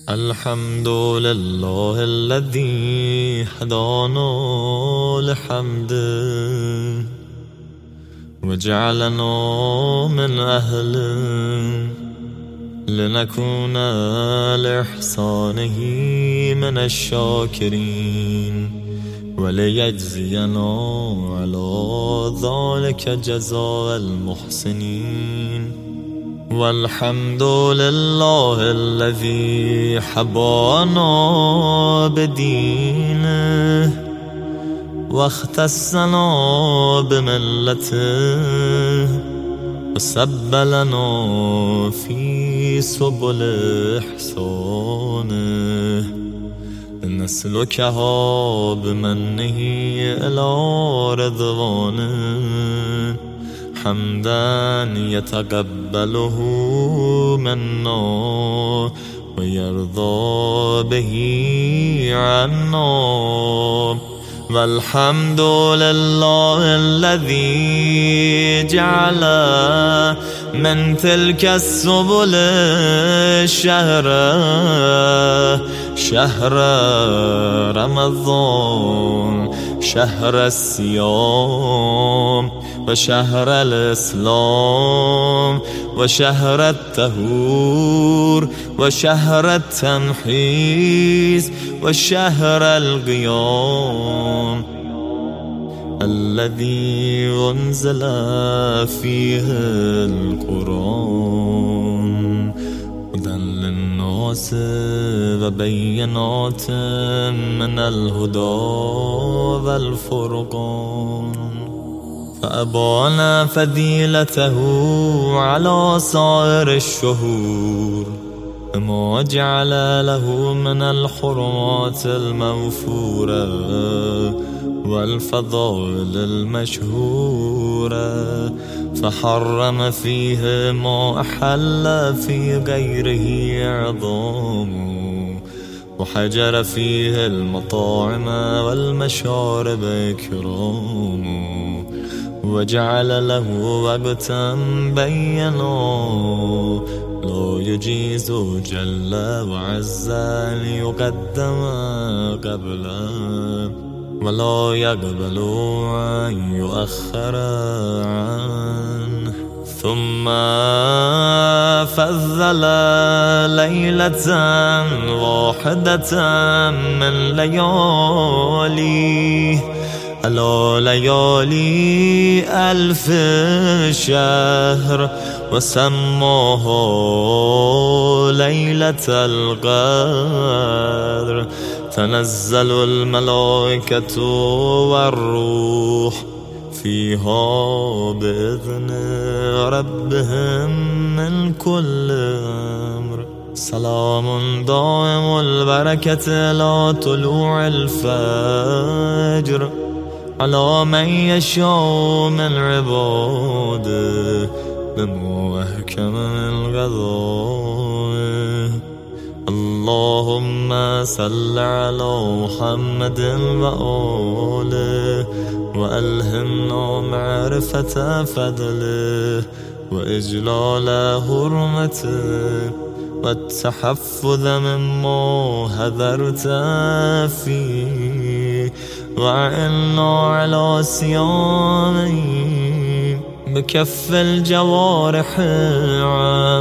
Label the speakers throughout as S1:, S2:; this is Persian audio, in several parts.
S1: الحمد لله الذي هدانا لحمده وجعلنا من أهله لنكون لإحسانه من الشاكرين وليجزينا على ذلك جزاء المحسنين. والحمد لله الذي حبانا بدينه واختصنا بملته وسبلنا في سبل إحسانه نسلكها بمنه إلى رضوانه حمدا يتقبله منا ويرضى به عنا. والحمد لله الذي جعل من تلك السبل شهر رمضان، شهر الصيام وشهر الإسلام وشهر الطهور وشهر التمحيص وشهر القيام الذي أنزل فيه القرآن هدى للناس وبينات من الهدى والفرقان. فأبان فضيلته على سائر الشهور ما جعل له من الحرمات الموفورة والفضائل المشهورة، فحرم فيه ما أحل في غيره عظامه وحجر فيه المطاعم والمشارب إكرامه وجعل له وقتا بينا لا يجيز جل وعز ليقدم قبله ولا يقبل أن يؤخر عنه. ثم فضل ليلة واحدة من لياليه على ليالي ألف شهر وسماها ليلة القدر. تنزل الملائكة والروح فيها بإذن ربهم من كل أمر. سلام دائم البركة لا طلوع الفجر على من يشاء من عباده بمحكم الغذاء. اللهم صل على محمد وآله وألهمنا معرفة فضله وإجلال حرمته والتحفظ مما هذرت فيه وعنا على صيامه بكف الجوارح عن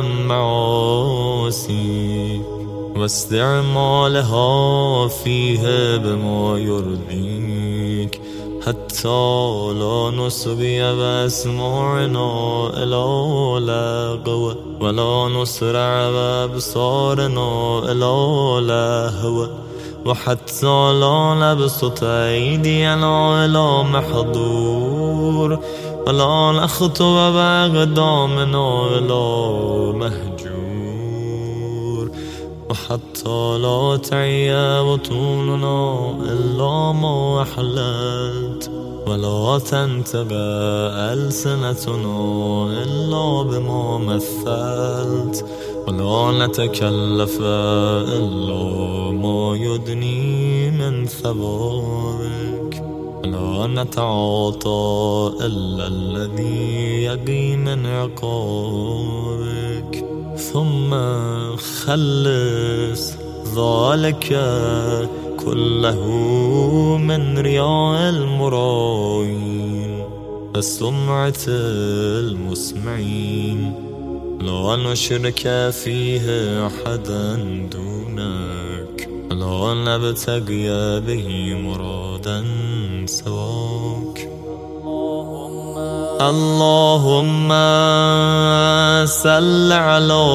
S1: معاصي واستعمالها فيه بما يرضيك حتى لا نصغي بأسماعنا إلى لغو ولا نسرع بأبصارنا إلى لهو وحتى لا نبسط أيدينا إلى محظور ولا نخطو بأقدامنا إلى مهجور وحتى لا تعي بطوننا إلا ما أحللت ولا تنتقى ألسنتنا إلا بما مثلت ولا نتكلف إلا ما يدني من ثوابك ولا نتعاطى إلا الذي يقي من عقابك. ثم خلص ذلك كله من رياء المرائين والسمعة المسمعين، لا نشرك فيه أحدا دونك، لا نبتغي به مرادا سواك. اللهم صل على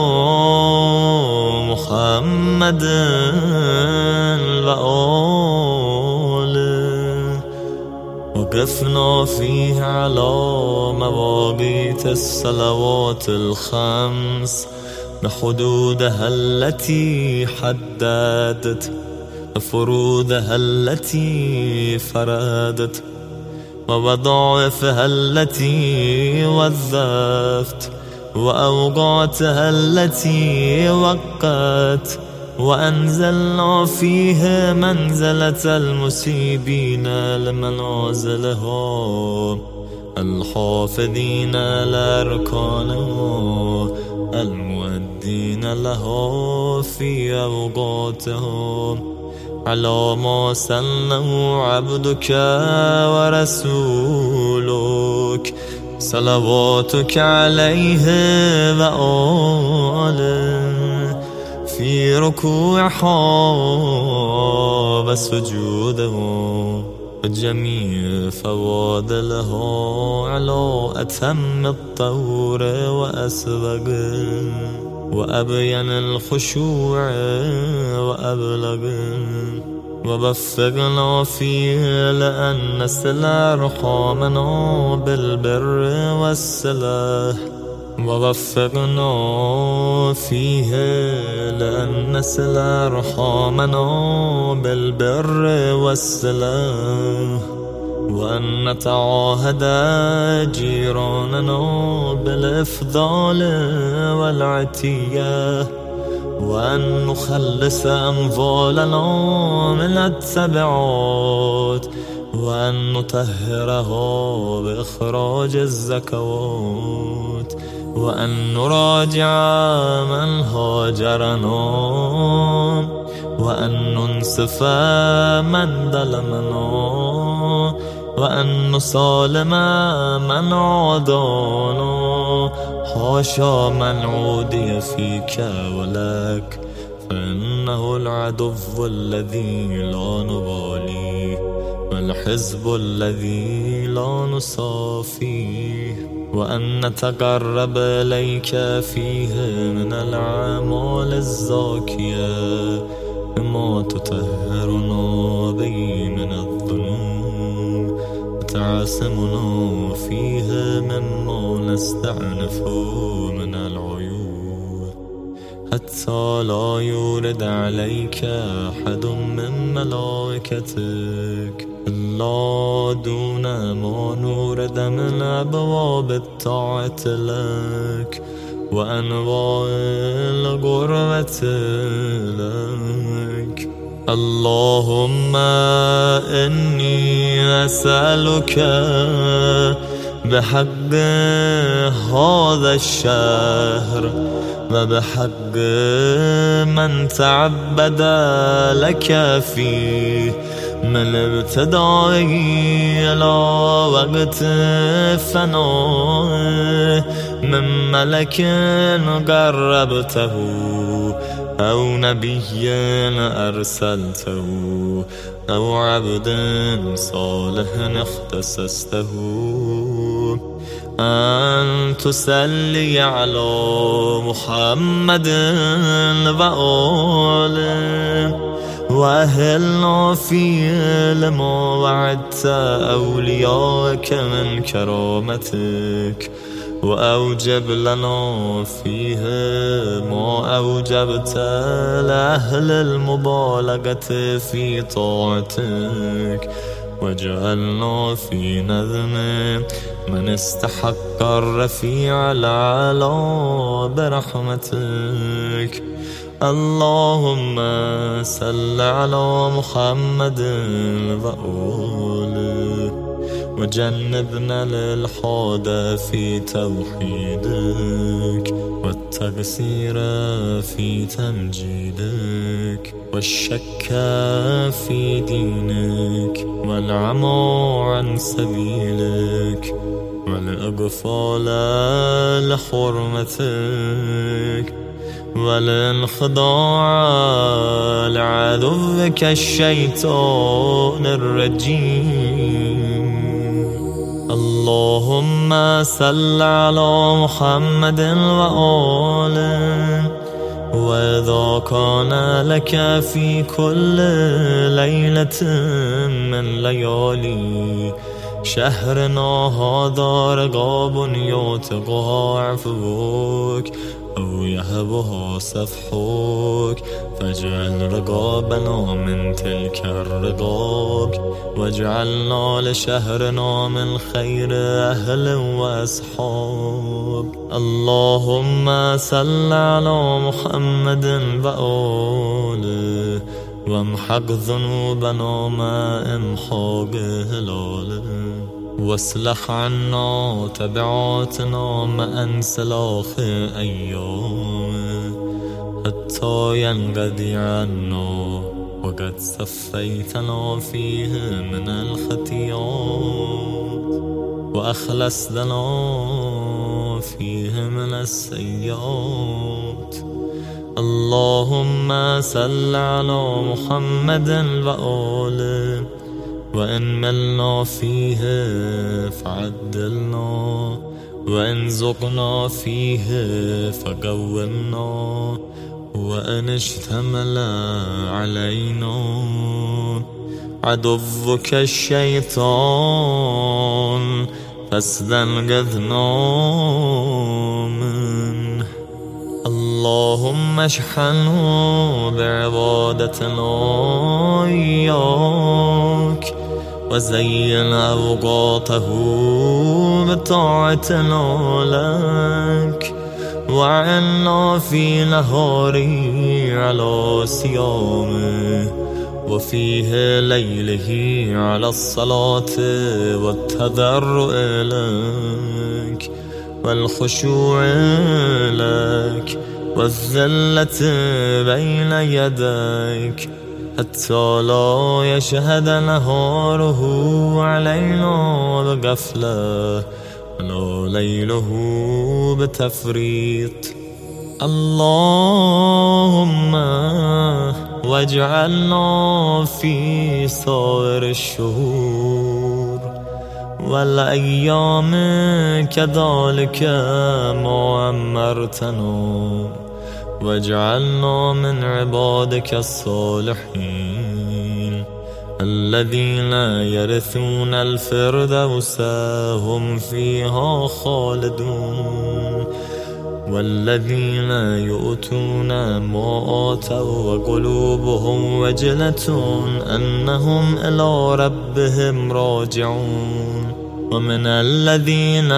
S1: محمد وآله، وقفنا فيه على مواقيت الصلوات الخمس بحدودها التي حددت، وفروضها التي فرادت، ووظائفها التي وظفت، وأوقاتها التي وقت، وأنزلنا فيه منزلة المسيبين لمنازلها، الحافظين لأركانها، المؤدين لها في أوقاتها، على ما سنه عبدك ورسولك صلواتك عليه وآله، في ركوعها وسجودها وجميع فواضلها على أتم الطور وأسبغ وأبين الخشوع وأبلغ، ووفقنا فيه لأن نصل أرحامنا بالبر والصلاح، ووفقنا فيه لأن نصل أرحامنا بالبر والصلاح، وأن نتعاهد جيراننا بالإفضال والعتية، وأن نخلص أموالنا من التبعات، وأن نطهرها بإخراج الزكوات، وأن نراجع من هاجرنا، وأن ننصف من ظلمنا، وأن نسالم من عادانا، حاشا من عودي فيك ولك، فإنه العدو الذي لا نباليه، والحزب الذي لا نصافيه، وأن نتقرب إليك فيه من الأعمال الزاكية بما تطهرنا به من الذنوب، وتعصمنا فيه مما نستعنف من العيوب، حتى لا يورد عليك أحد من ملائكتك إلا دون ما نورد من أبواب الطاعة لك وأنواع القربة لك. اللهم إني أسألك بحق هذا الشهر وبحق من تعبد لك فيه من ابتدائه إلى وقت فنائه، من ملك قربته أو نبي أرسلته أو عبد صالح اختصصته، أن تصلي على محمد وآله، وأهلنا فيه لما وعدت أولياءك من كرامتك، وأوجب لنا فيه ما أوجبت لأهل المبالغة في طاعتك، واجعلنا في نظم من استحق الرفيع العلا برحمتك. اللهم صل على محمد وآله، وجنبنا الإلحاد في توحيدك والتقصير في تمجيدك، والشك في دينك، والعمى عن سبيلك، والإغفال لحرمتك، والانخضاع لعدوك الشيطان الرجيم. اللهم صل على محمد وآله. وإذا كان لك في كل ليلة من ليالي شهرنا هذا رقاب يعتقها عفوك أو يهبها سفحك، فاجعل رقابنا من تلك الرقاب، واجعلنا لشهرنا من خير أهل وأصحاب. اللهم صل على محمد وآله، وامحق ذنوبنا ما امحاق هلاله، واصلح عنا تبعاتنا مع انسلاخ أيامه، حتى ينقضي عنا وقد صفيتنا فيه من الخطيئات، وأخلصتنا فيه من السيئات. اللهم صل على محمد وآله. وإن ملنا فيه فعدلنا، وإن زقنا فيه فقومنا، وإن اشتمل علينا عدوك الشيطان فاستنقذنا منه. اللهم اشحنه بعبادتنا إياك، وزين أوقاته بطاعتنا لك، وعنا في نهاري على صيامه، وفيه ليله على الصلاة والتضرع لك، والخشوع لك، والذلة بين يديك، حتى لا يشهد نهاره علينا بغفلة ولا ليله بتفريط. اللهم واجعلنا في سائر الشهور والأيام كذلك ما أمرتنا، واجعلنا من عبادك الصالحين الذين يرثون الفردوس هم فيها خالدون، والذين يؤتون ما آتوا وقلوبهم وجلة أنهم إلى ربهم راجعون، ومن الذين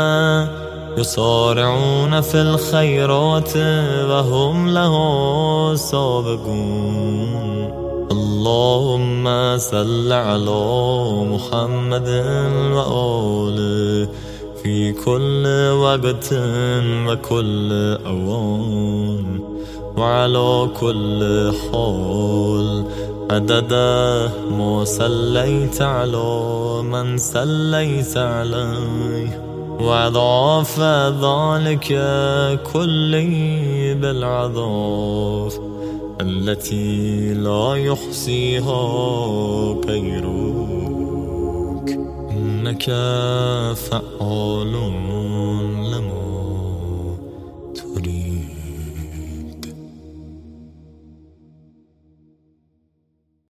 S1: يصارعون في الخيرات وهم له سابقون. اللهم صل على محمد وآله في كل وقت وكل أوان، وعلى كل حال، عدد ما صليت على من صليت عليه، وأضعاف ذلك كله بالعضاف التي لا يحصيها غيرك، إنك فعال لما تريد.